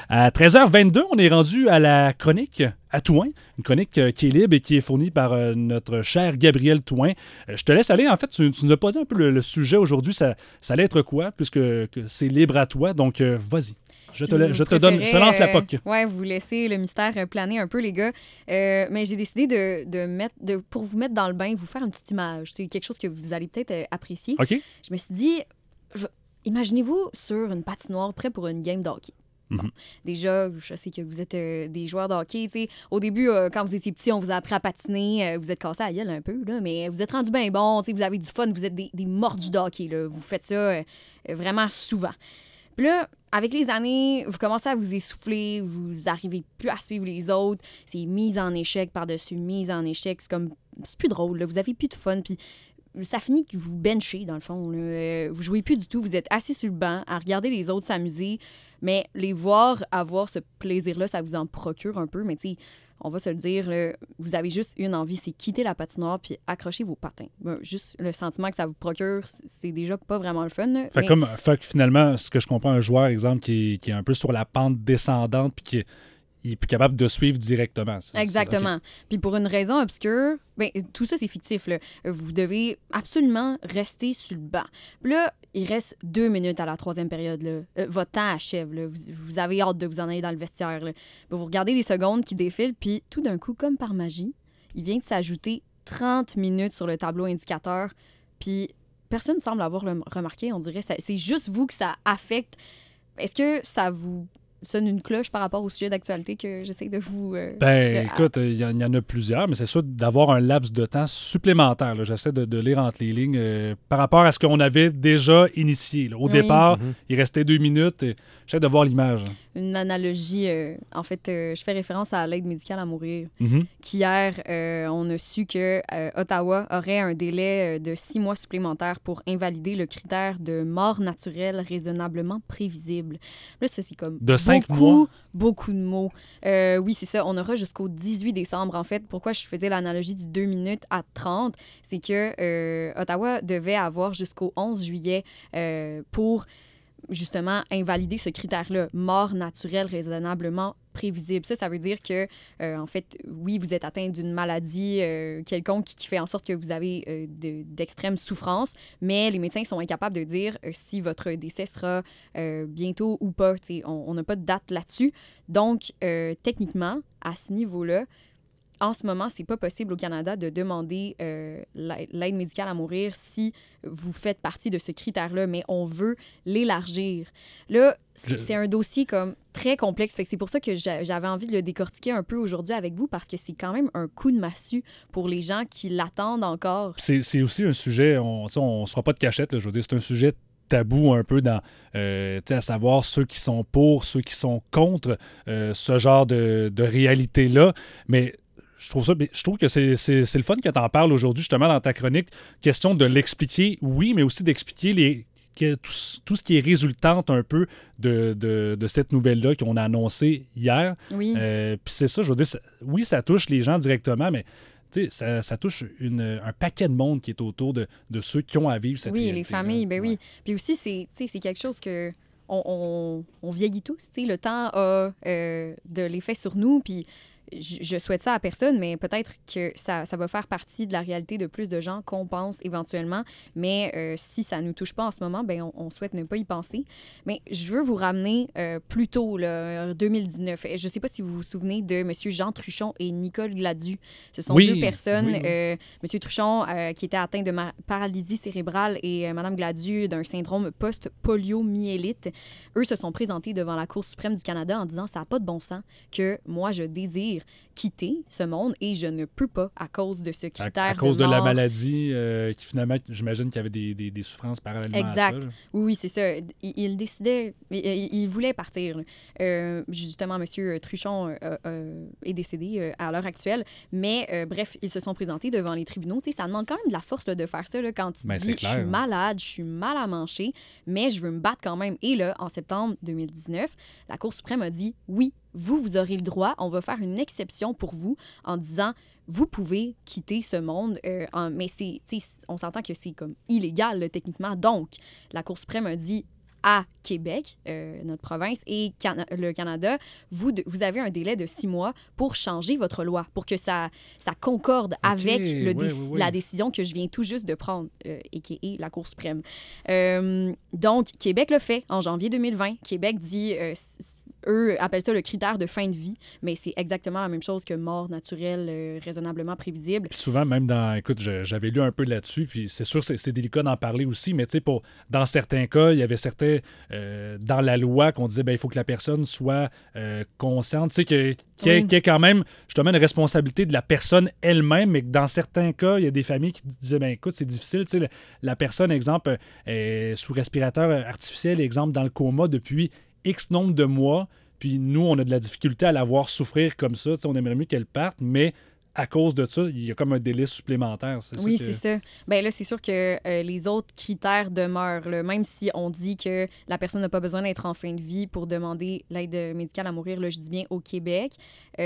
À 13h22, on est rendu à la chronique à Touin, une chronique qui est libre et qui est fournie par notre cher Gabriel Touin. Je te laisse aller. En fait, tu nous as posé un peu le sujet aujourd'hui. Ça allait être quoi, puisque que c'est libre à toi. Donc, vas-y. Je te lance la POC. Ouais, vous laissez le mystère planer un peu, les gars. Mais j'ai décidé pour vous mettre dans le bain, vous faire une petite image. C'est quelque chose que vous allez peut-être apprécier. OK. Je me suis dit, imaginez-vous sur une patinoire prêt pour une game de hockey. Bon. Déjà, je sais que vous êtes des joueurs de hockey. T'sais. Au début, quand vous étiez petit, on vous a appris à patiner. Vous êtes cassé à la gueule un peu, là, mais vous êtes rendu bien bon. Vous avez du fun. Vous êtes des mordus de hockey. Là. Vous faites ça vraiment souvent. Puis là, avec les années, vous commencez à vous essouffler. Vous arrivez plus à suivre les autres. C'est mise en échec par-dessus mise en échec. C'est plus drôle. Là. Vous avez plus de fun. Puis ça finit que vous benchez, dans le fond. Là. Vous jouez plus du tout. Vous êtes assis sur le banc à regarder les autres s'amuser. Mais les voir avoir ce plaisir-là, ça vous en procure un peu. Mais tu sais, on va se le dire, là, vous avez juste une envie, c'est quitter la patinoire puis accrocher vos patins. Juste le sentiment que ça vous procure, c'est déjà pas vraiment le fun. Là, Fait que finalement, ce que je comprends, un joueur, exemple, qui est un peu sur la pente descendante puis qui il est plus capable de suivre directement. Exactement. Okay. Puis pour une raison obscure, tout ça, c'est fictif. Là. Vous devez absolument rester sur le banc. Puis là, il reste 2 minutes à la 3e période. Là. Votre temps achève. Là. Vous avez hâte de vous en aller dans le vestiaire. Là. Vous regardez les secondes qui défilent, puis tout d'un coup, comme par magie, il vient de s'ajouter 30 minutes sur le tableau indicateur. Puis personne ne semble avoir remarqué. On dirait que c'est juste vous que ça affecte. Est-ce que ça vous sonne une cloche par rapport au sujet d'actualité que j'essaie de vous... écoute, il y en a plusieurs, mais c'est sûr d'avoir un laps de temps supplémentaire. Là. J'essaie de lire entre les lignes par rapport à ce qu'on avait déjà initié. Là. Au départ, il restait 2 minutes. J'essaie de voir l'image. Une analogie, en fait, je fais référence à l'aide médicale à mourir. Qu'hier, on a su que Ottawa aurait un délai de 6 mois supplémentaires pour invalider le critère de mort naturelle raisonnablement prévisible. Là, ça, c'est comme de 5 mois. Beaucoup de mots. Oui, c'est ça. On aura jusqu'au 18 décembre, en fait. Pourquoi je faisais l'analogie du 2 minutes à 30? C'est que Ottawa devait avoir jusqu'au 11 juillet pour justement invalider ce critère-là, mort naturelle raisonnablement prévisible. Ça veut dire que, en fait, oui, vous êtes atteint d'une maladie quelconque qui fait en sorte que vous avez d'extrêmes souffrances, mais les médecins sont incapables de dire si votre décès sera bientôt ou pas. On n'a pas de date là-dessus. Donc, techniquement, à ce niveau-là, en ce moment, c'est pas possible au Canada de demander l'aide médicale à mourir si vous faites partie de ce critère-là, mais on veut l'élargir. Là, c'est un dossier comme très complexe. Fait que c'est pour ça que j'avais envie de le décortiquer un peu aujourd'hui avec vous, parce que c'est quand même un coup de massue pour les gens qui l'attendent encore. C'est aussi un sujet, on ne se fera pas de cachette, là, je veux dire, c'est un sujet tabou un peu dans, à savoir ceux qui sont pour, ceux qui sont contre ce genre de réalité-là, mais je trouve que c'est le fun que tu en parles aujourd'hui, justement, dans ta chronique. Question de l'expliquer, oui, mais aussi d'expliquer tout ce qui est résultante un peu de cette nouvelle-là qu'on a annoncée hier. Oui. Puis c'est ça, je veux dire, oui, ça touche les gens directement, mais ça touche un paquet de monde qui est autour de ceux qui ont à vivre cette réalité. Oui, les familles, ben oui. Puis aussi, c'est quelque chose que on vieillit tous. Le temps a de l'effet sur nous, puis je souhaite ça à personne, mais peut-être que ça va faire partie de la réalité de plus de gens qu'on pense éventuellement. Mais si ça ne nous touche pas en ce moment, ben on souhaite ne pas y penser. Mais je veux vous ramener plus tôt, là, 2019. Je ne sais pas si vous vous souvenez de M. Jean Truchon et Nicole Gladu. Ce sont deux personnes. M. Truchon qui était atteint de paralysie cérébrale et Mme Gladu d'un syndrome post-poliomyélite. Eux se sont présentés devant la Cour suprême du Canada en disant « ça n'a pas de bon sens que moi je désire quitter ce monde et je ne peux pas à cause de ce critère à cause de de la maladie qui finalement, j'imagine qu'il y avait des souffrances parallèlement exact. À ça. Oui, c'est ça. Il décidait, il voulait partir. Justement, M. Truchon est décédé à l'heure actuelle, mais bref, ils se sont présentés devant les tribunaux. Tu sais, ça demande quand même de la force là, de faire ça là, quand tu dis « je suis malade, je suis mal à manger, mais je veux me battre quand même ». Et là, en septembre 2019, la Cour suprême a dit « oui, vous aurez le droit, on va faire une exception pour vous en disant vous pouvez quitter ce monde, mais on s'entend que c'est comme illégal là, techniquement. Donc, la Cour suprême a dit à Québec, notre province, et le Canada, vous avez un délai de 6 mois pour changer votre loi, pour que ça concorde avec la décision que je viens tout juste de prendre, a.k.a. la Cour suprême. Donc, Québec le fait en janvier 2020. Québec dit... eux appellent ça le critère de fin de vie, mais c'est exactement la même chose que mort naturelle raisonnablement prévisible. Puis souvent, même écoute, j'avais lu un peu là-dessus, puis c'est sûr c'est délicat d'en parler aussi, mais tu sais, dans certains cas, il y avait certains, dans la loi qu'on disait, il faut que la personne soit consciente, tu sais, qu'il y ait quand même, justement, une responsabilité de la personne elle-même, mais que dans certains cas, il y a des familles qui disaient, écoute, c'est difficile, tu sais, la personne, exemple, est sous respirateur artificiel, exemple, dans le coma depuis X nombre de mois, puis nous, on a de la difficulté à la voir souffrir comme ça. T'sais, on aimerait mieux qu'elle parte, mais à cause de ça, il y a comme un délai supplémentaire. C'est ça. Bien là, c'est sûr que les autres critères demeurent. Là. Même si on dit que la personne n'a pas besoin d'être en fin de vie pour demander l'aide médicale à mourir, là, je dis bien au Québec,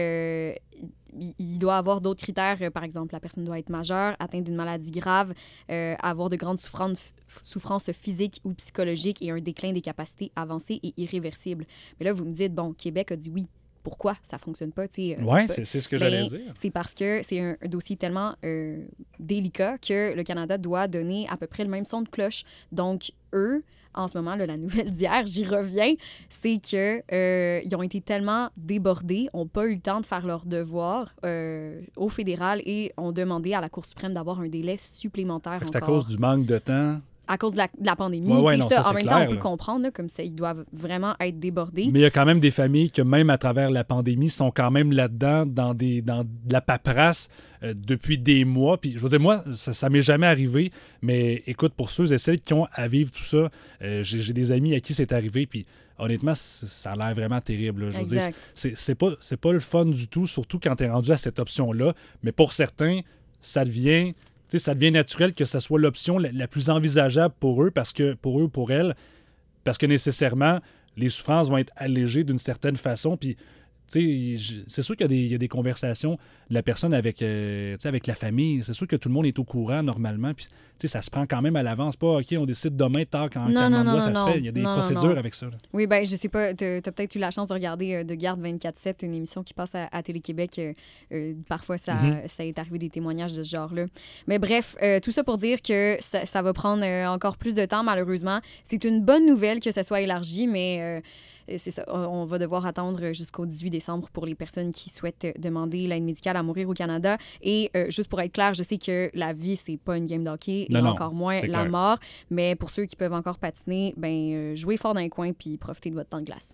il doit avoir d'autres critères. Par exemple, la personne doit être majeure, atteinte d'une maladie grave, avoir de grandes souffrances physiques ou psychologiques et un déclin des capacités avancées et irréversibles. Mais là, vous me dites, bon, Québec a dit oui. Pourquoi ça ne fonctionne pas? Oui, c'est ce que j'allais dire. C'est parce que c'est un dossier tellement délicat que le Canada doit donner à peu près le même son de cloche. Donc, eux, en ce moment, là, la nouvelle d'hier, j'y reviens, c'est qu'ils ont été tellement débordés, n'ont pas eu le temps de faire leur devoir au fédéral et ont demandé à la Cour suprême d'avoir un délai supplémentaire encore. C'est à cause du manque de temps. À cause de la pandémie. Ça, en même temps, on peut comprendre, là, comme ça, ils doivent vraiment être débordés. Mais il y a quand même des familles que, même à travers la pandémie, sont quand même là-dedans, dans de la paperasse depuis des mois. Puis, je veux dire, moi, ça m'est jamais arrivé, mais écoute, pour ceux et celles qui ont à vivre tout ça, j'ai des amis à qui c'est arrivé, puis honnêtement, ça a l'air vraiment terrible. Là. Je veux dire, c'est pas le fun du tout, surtout quand tu es rendu à cette option-là. Mais pour certains, ça devient naturel que ce soit l'option la plus envisageable pour eux, pour elles, parce que nécessairement, les souffrances vont être allégées d'une certaine façon. Puis, c'est sûr qu'il y a des conversations de la personne avec la famille. C'est sûr que tout le monde est au courant normalement. Puis, ça se prend quand même à l'avance. Pas, OK, on décide demain, tard, quand ça se fait. Il y a des procédures avec ça. Là. Oui, bien, je sais pas. Tu as peut-être eu la chance de regarder De Garde 24/7, une émission qui passe à Télé-Québec. Parfois, ça est arrivé des témoignages de ce genre-là. Mais bref, tout ça pour dire que ça va prendre encore plus de temps, malheureusement. C'est une bonne nouvelle que ça soit élargi, mais... c'est ça, on va devoir attendre jusqu'au 18 décembre pour les personnes qui souhaitent demander l'aide médicale à mourir au Canada. Et juste pour être clair, je sais que la vie, c'est pas une game d'hockey et encore moins la mort. Mais pour ceux qui peuvent encore patiner, jouez fort dans les coins puis profitez de votre temps de glace.